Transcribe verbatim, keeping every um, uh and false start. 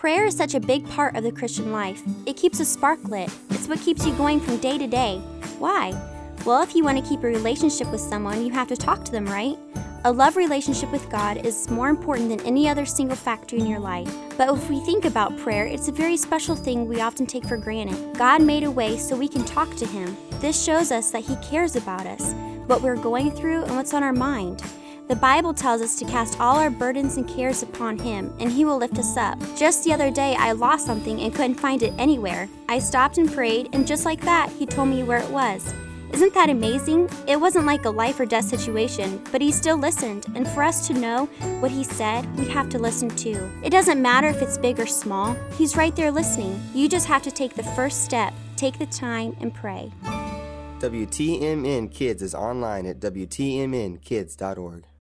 Prayer is such a big part of the Christian life. It keeps a spark lit. It's what keeps you going from day to day. Why? Well, if you want to keep a relationship with someone, you have to talk to them, right? A love relationship with God is more important than any other single factor in your life. But if we think about prayer, it's a very special thing we often take for granted. God made a way so we can talk to Him. This shows us that He cares about us, what we're going through, and what's on our mind. The Bible tells us to cast all our burdens and cares upon Him, and He will lift us up. Just the other day, I lost something and couldn't find it anywhere. I stopped and prayed, and just like that, He told me where it was. Isn't that amazing? It wasn't like a life or death situation, but He still listened, and for us to know what He said, we have to listen too. It doesn't matter if it's big or small, He's right there listening. You just have to take the first step, take the time, and pray. W T M N Kids is online at W T M N kids dot org.